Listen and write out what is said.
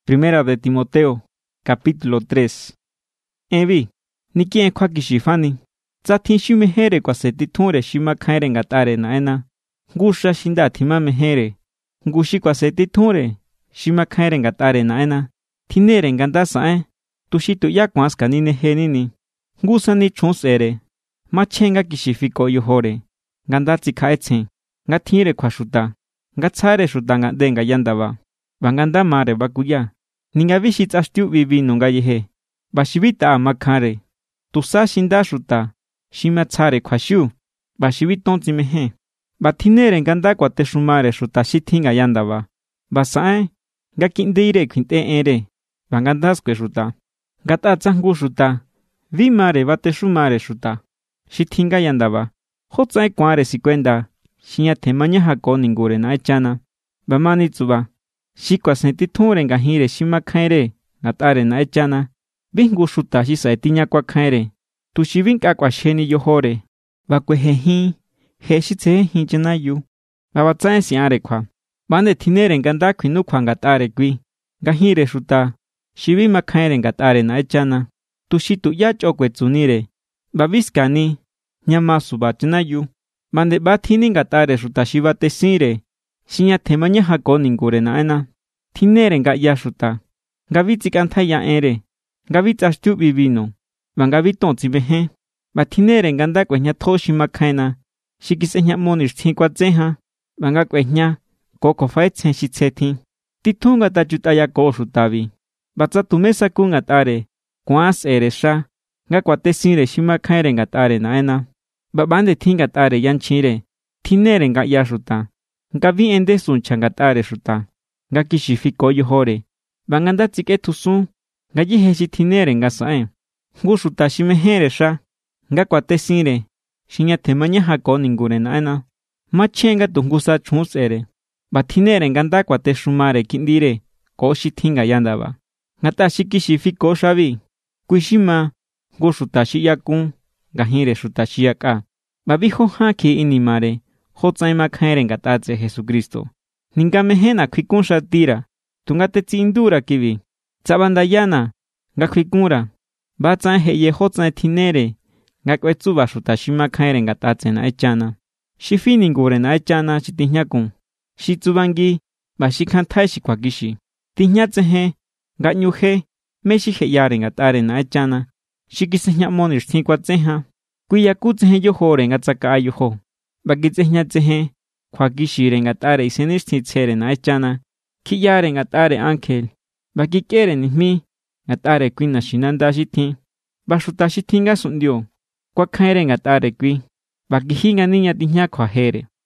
Primera de Timoteo, capítulo 3. Evi, ni quien kwa kishifani. Zatin shimehere kwa setithure shimakhaire ngatare naena. Ngusha shinda thima mehere. Ngushi kwa setithure shimakhaire ngatare naena. Thinere ngandasa tushitu yakwas kanine henini. Ngusa ni chonsere. Machenga kishifiko yohore. Ngandatsi khaechen. Ngathire kwa shuta. Ngatsare shuta ngadenga yandaba. Banganda mare bakuya. Ningavishi tsashtiu vivino ngayehe. Bashivita makhare. Tusa shinda shuta. Shimatsare kwashu. Bashiviton timehe. Bathinere nganda kwa teshumare shuta shithinga yandaba. Basae. Ngakindeire kwinte ere. Bangandas kwe shuta. Gata tsangu shuta. Vimare bateshumare shuta. Shithinga yandaba. Hotsae kware sikwenda. Shinya temanya hako ningure na echana. Bamani tsuba. Shikwa sentithure ngahire shimakhaire. Ngatare na echana. Bingu shuta shisa etinya kwa khaire. Tushivinka kwa sheni yohore. Bakwe hehi. Heshitse hehi janayu. Babatsae siare kwa. Bande thinere nganda kwinu kwa ngatare kwi. Ngahire shuta. Shivi makhaire ngatare na echana. Tushitu ya chokwe tsunire. Babiskani. Nyamasu bachanayu. Bande bathini ngatare shuta shiva tesire. Shinya temanya hako ningure naena. Thinere nga ya shuta. Ngavitsi kantha ya ere. Ngavitsa shtu vivino. Bangaviton tsibehe. Bathinere nganda kwenya thoshi makhaina. Shikisenya monish thinkwa tseha. Banga kwenya. Koko faitsen shitsethi. Tithunga tachutaya ko shutavi. Batsa tumesa ku ngatare. Kwas eresha. Nga kwatesire shimakhaire ngatare naena. Babande thingatare yanchire. Thinere nga ya shuta. Ngavi ende suncha ngatare shuta. Nga kishifiko yohore. Banganda tsike tusun. Nga yiheshi thinere nga sae. Ngu shuta shimehere sha. Nga kwatesire. Shinya temanya hako ningure naena. Machenga tungusa chunsere. Bathinere nganda kwateshumare kindire. Ko shithinga yandaba. Ngata shikishifiko shavi. Kuishima. Ngu shuta shiyakun. Ngahire shuta shiyaka. Babiho haki inimare. Hotsae makhaire ngatatse Jesucristo. Ningamehena kwikunsha tira. Tungate tsindura kivi. Tsabandayana. Nga kwikunra. Batsae heye hotsae thinere. Nga kwetsuba shuta shimakhaire ngatatse na echana. Shifini ngure na echana shitinyakun. Shitsubangi. Bashikhanthai shikwakishi. Tinyatsehe. Nga nyuhe. Meshihe yare ngatare na echana. Shikisenya monish thinkwa tseha. Kuyakutsehe yohore ngatsaka ayoho. Bakitsehnya tsehe. Kwakishire ngatare isenish titsere na echana. Kiyare ngatare ángel. Bakikere nihmi. Ngatare kwina shinanda shithi. Bashuta shithinga sundio. Kwakhaire ngatare kwi. Bakihinga niña tiña kwajere.